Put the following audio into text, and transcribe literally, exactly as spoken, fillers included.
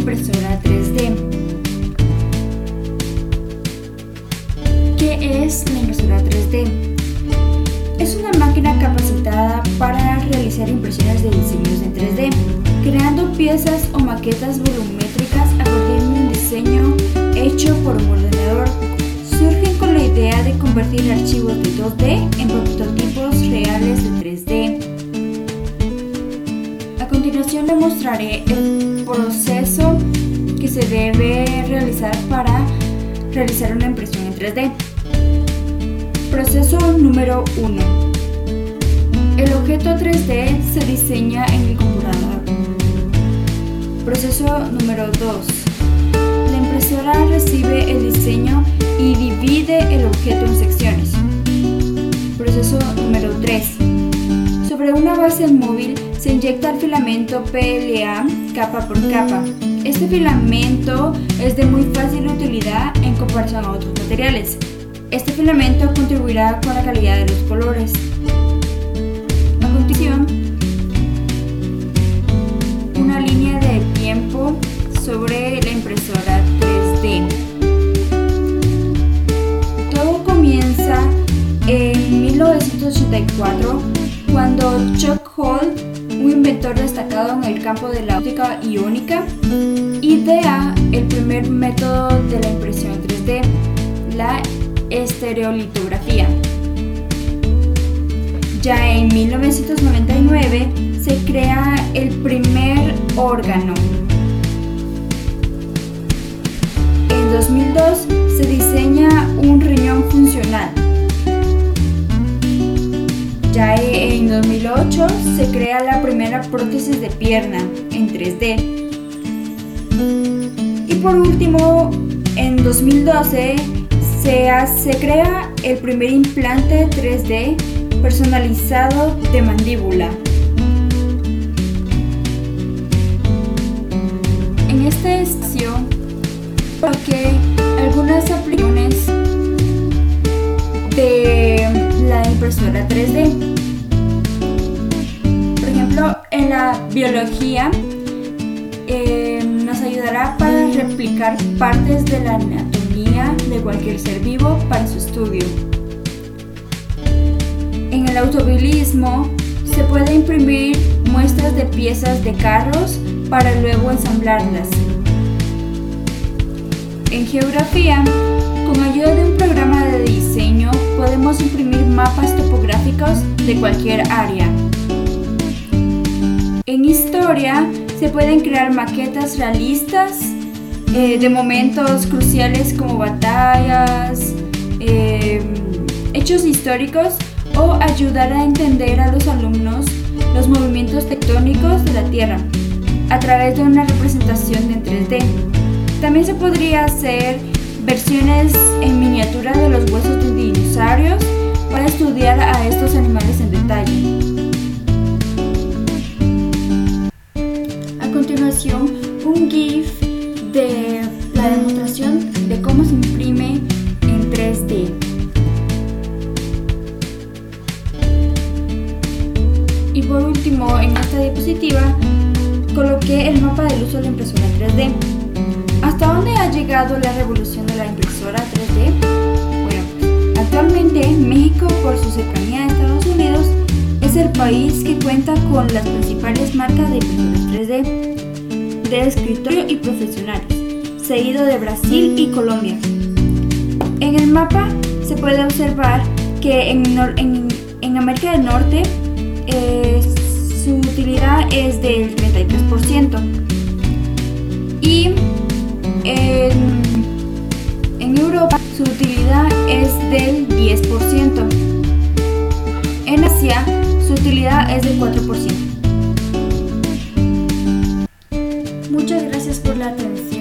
impresora tres D. ¿Qué es la impresora tres D? Es una máquina capacitada para realizar impresiones de diseños en tres D, creando piezas o maquetas volumétricas a partir de un diseño hecho por un ordenador. Surgen con la idea de convertir archivos de dos D en prototipos reales de tres D. A continuación le mostraré el proceso que se debe realizar para realizar una impresión en tres D. Proceso número uno. El objeto tres D se diseña en el computador. Proceso número dos. La impresora recibe el diseño y divide el objeto en secciones. Proceso número tres. Sobre una base móvil se inyecta el filamento P L A capa por capa. Este filamento es de muy fácil utilidad en comparación a otros materiales. Este filamento contribuirá con la calidad de los colores. A continuación, una línea de tiempo sobre la impresora tres D. Todo comienza en mil novecientos ochenta y cuatro, cuando Chuck Hull, un inventor destacado en el campo de la óptica iónica, idea el primer método de la impresión tres D, la estereolitografía. Ya en mil novecientos noventa y nueve se crea el primer órgano. En dos mil dos se diseña un riñón funcional. Ya en dos mil ocho se crea la primera prótesis de pierna en tres D. Y por último, en dos mil doce se, hace, se crea el primer implante tres D personalizado de mandíbula. En esta sección coloqué algunas aplicaciones de la impresora tres D. Por ejemplo, en la biología eh, nos ayudará para replicar partes de la anatomía de cualquier ser vivo para su estudio. En el automovilismo se puede imprimir muestras de piezas de carros para luego ensamblarlas. En geografía, con ayuda de un programa de diseño, podemos imprimir mapas topográficos de cualquier área. En historia, se pueden crear maquetas realistas eh, de momentos cruciales como batallas, eh, hechos históricos, o ayudar a entender a los alumnos los movimientos tectónicos de la Tierra a través de una representación en tres D. También se podría hacer versiones en miniatura de los huesos de dinosaurios para estudiar a estos animales en detalle. A continuación, un GIF de la demostración de cómo se imprime en tres D. Y por último, en esta diapositiva coloqué el mapa del uso de la impresora tres D. ¿Hasta dónde ha llegado la revolución de la impresora tres D? Bueno, pues, actualmente México, por su cercanía a Estados Unidos, es el país que cuenta con las principales marcas de impresoras tres D de escritorio y profesionales, seguido de Brasil y Colombia. En el mapa se puede observar que en, en, en América del Norte eh, su utilidad es del treinta y tres por ciento y en, en Europa su utilidad es del diez por ciento. En Asia su utilidad es del cuatro por ciento. Muchas gracias por la atención.